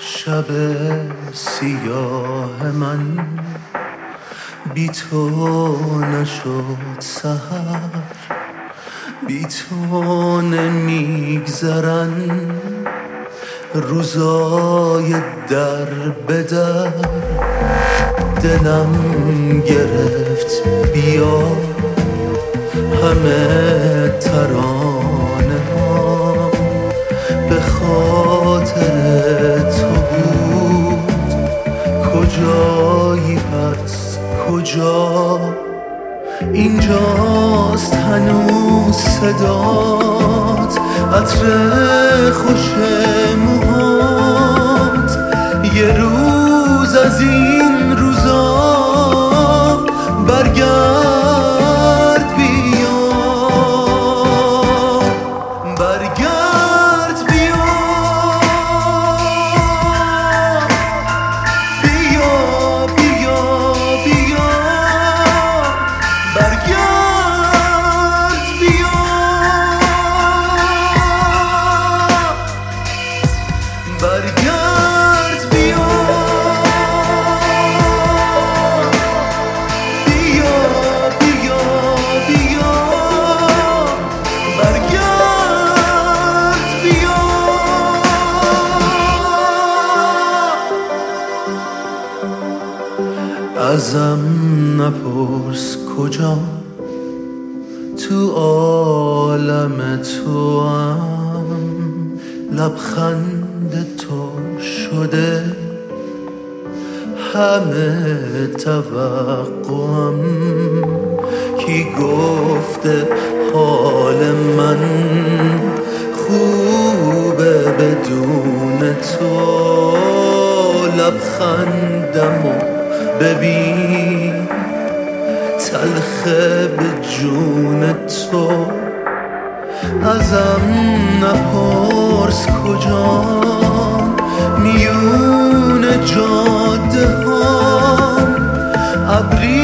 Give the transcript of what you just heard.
شب سیاه من بی تو نشد سحر، بی تو نمیگذرن روزای در به در. دلم گرفت بیا همه ترانه ها به خاطر تو بود. کجایی پس کجا؟ اینجاست هنوز صدات، عطر خوش موهات. یه روز از این روزا برگرد بیا، برگرد بیا، بیا بیا بیا، برگرد بیا، برگرد بیا، بیا بیا بیا، برگرد بیا. ازم نپرس کجا، تو عالم توام. لبخند تو شده همه توقعم. کی گفته حال من خوبه بدون تو؟ لبخندمو ببین تلخه به جون تو. ازم نپرس کجا، میون جاده ها ابری